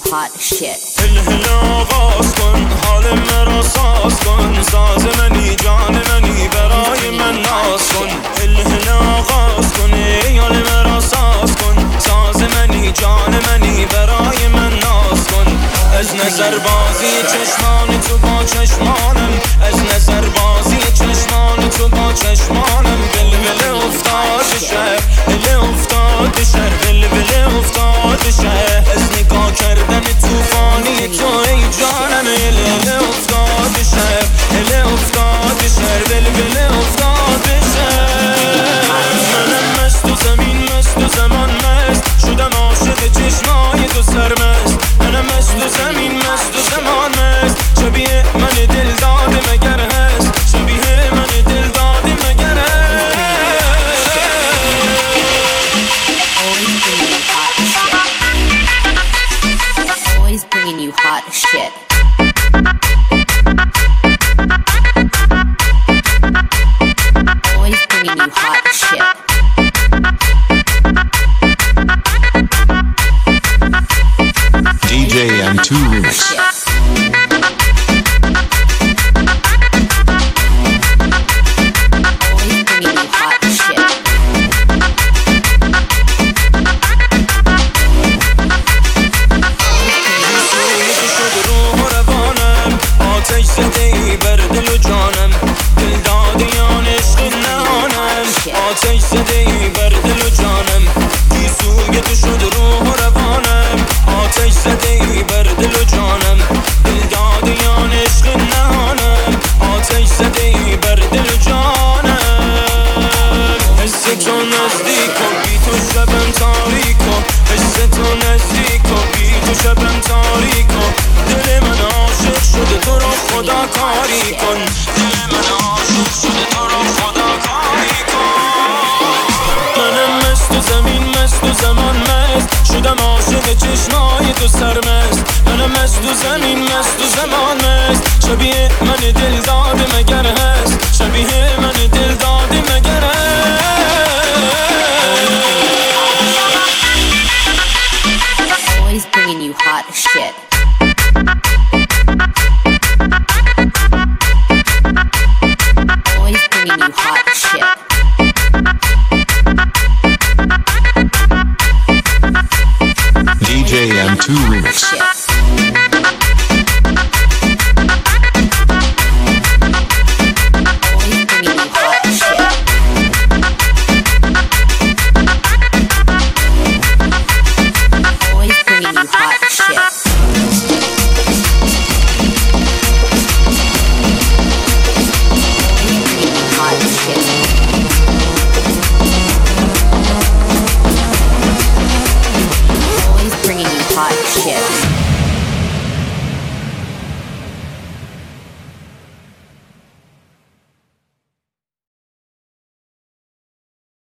hot shit. هل آغاز کن حال مرا ساز کن ساز منی جان منی برای من ناز کن هل آغاز کن حال مرا ساز کن ساز منی جان منی برای من ناز کن از نظر بازی چشمان تو با چشمانم از نظر بازی چشمان تو با چشمانم بلبل افتاد شهر بل افتاد شهر بلبل افتاد شهر از نگاه کردن توفانی تو ای جانم بل افتاد شهر بل افتاد شهر بلبل افتاد شهر منم مست و زمین مست و زمان مست شدم عاشق چشمای تو سرمست منم مست و زمین مست و زمان مست شبیه من دل داده مگر هست شبیه من دل داده مگر هست Always bringing you hot shit. Always bringing you hot shit. DJ M2 Remix. آتش زده ای بر دل و جانم گیسوی تو شد روح و روانم آتش زده ای بر دل و جانم دل دادیان عشق نهانم آتش زده ای بر دل و جانم حس تو نزدیک و بی تو شبم تاریک و حس تو نزدیک و بی تو شبم تاریک و دل من عاشق شده تو رو خدا کاری کن دل من عاشق شده تو رو خدا کاری کن منم مست و زمین مست و زمان مست شدم عاشق چشمای تو سرمست منم مست و زمین مست و زمان مست شبیه من دل داده مگر هست شبیه من دل داده مگر هست Always bringing you hot shit. Always bringing you hot shit. DJ M2 Remix. Always bringing you hot shit. Always bringing you hot shit. Always bringing you hot shit.